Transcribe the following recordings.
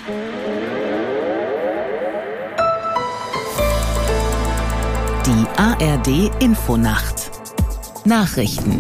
Die ARD-Infonacht. Nachrichten.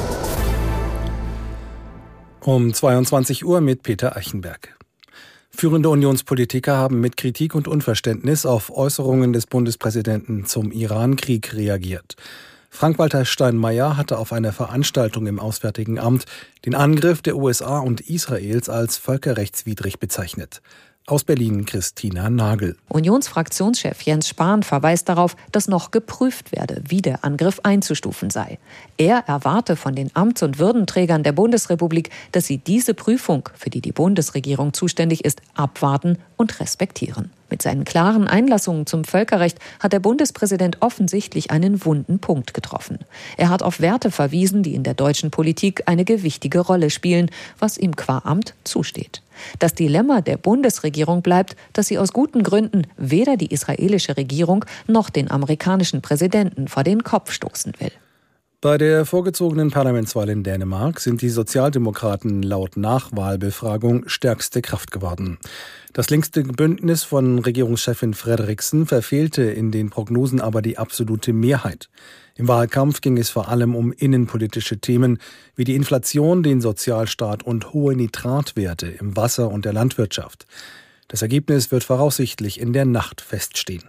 Um 22 Uhr mit Peter Eichenberg. Führende Unionspolitiker haben mit Kritik und Unverständnis auf Äußerungen des Bundespräsidenten zum Iran-Krieg reagiert. Frank-Walter Steinmeier hatte auf einer Veranstaltung im Auswärtigen Amt den Angriff der USA und Israels als völkerrechtswidrig bezeichnet. Aus Berlin Christina Nagel. Unionsfraktionschef Jens Spahn verweist darauf, dass noch geprüft werde, wie der Angriff einzustufen sei. Er erwarte von den Amts- und Würdenträgern der Bundesrepublik, dass sie diese Prüfung, für die die Bundesregierung zuständig ist, abwarten und respektieren. Mit seinen klaren Einlassungen zum Völkerrecht hat der Bundespräsident offensichtlich einen wunden Punkt getroffen. Er hat auf Werte verwiesen, die in der deutschen Politik eine gewichtige Rolle spielen, was ihm qua Amt zusteht. Das Dilemma der Bundesregierung bleibt, dass sie aus guten Gründen weder die israelische Regierung noch den amerikanischen Präsidenten vor den Kopf stoßen will. Bei der vorgezogenen Parlamentswahl in Dänemark sind die Sozialdemokraten laut Nachwahlbefragung stärkste Kraft geworden. Das linkste Bündnis von Regierungschefin Frederiksen verfehlte in den Prognosen aber die absolute Mehrheit. Im Wahlkampf ging es vor allem um innenpolitische Themen wie die Inflation, den Sozialstaat und hohe Nitratwerte im Wasser und der Landwirtschaft. Das Ergebnis wird voraussichtlich in der Nacht feststehen.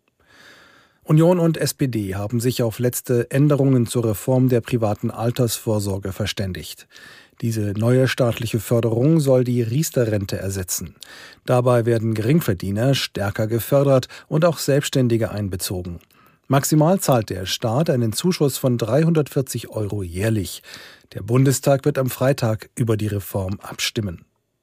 Union und SPD haben sich auf letzte Änderungen zur Reform der privaten Altersvorsorge verständigt. Diese neue staatliche Förderung soll die Riester-Rente ersetzen. Dabei werden Geringverdiener stärker gefördert und auch Selbstständige einbezogen. Maximal zahlt der Staat einen Zuschuss von 340 € jährlich. Der Bundestag wird am Freitag über die Reform abstimmen.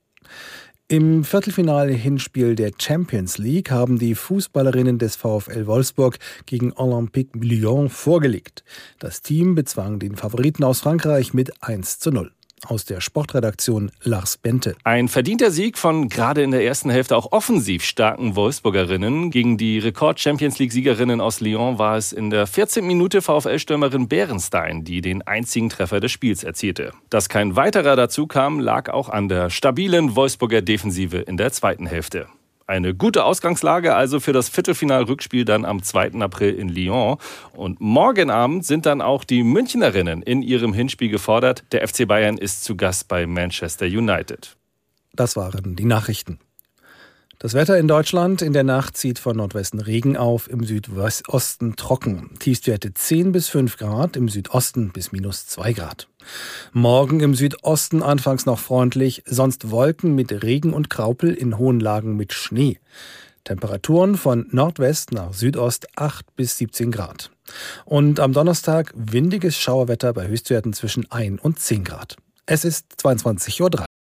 Im Viertelfinale-Hinspiel der Champions League haben die Fußballerinnen des VfL Wolfsburg gegen Olympique Lyon vorgelegt. Das Team bezwang den Favoriten aus Frankreich mit 1:0. Aus der Sportredaktion Lars Bente. Ein verdienter Sieg von gerade in der ersten Hälfte auch offensiv starken Wolfsburgerinnen. Gegen die Rekord-Champions-League-Siegerinnen aus Lyon war es in der 14. Minute VfL-Stürmerin Bärenstein, die den einzigen Treffer des Spiels erzielte. Dass kein weiterer dazu kam, lag auch an der stabilen Wolfsburger Defensive in der zweiten Hälfte. Eine gute Ausgangslage also für das Viertelfinal-Rückspiel dann am 2. April in Lyon. Und morgen Abend sind dann auch die Münchnerinnen in ihrem Hinspiel gefordert. Der FC Bayern ist zu Gast bei Manchester United. Das waren die Nachrichten. Das Wetter in Deutschland: In der Nacht zieht von Nordwesten Regen auf, im Südosten trocken. Tiefstwerte 10 bis 5 Grad, im Südosten bis -2 Grad. Morgen im Südosten anfangs noch freundlich, sonst Wolken mit Regen und Graupel, in hohen Lagen mit Schnee. Temperaturen von Nordwest nach Südost 8 bis 17 Grad. Und am Donnerstag windiges Schauerwetter bei Höchstwerten zwischen 1 und 10 Grad. Es ist 22:03 Uhr.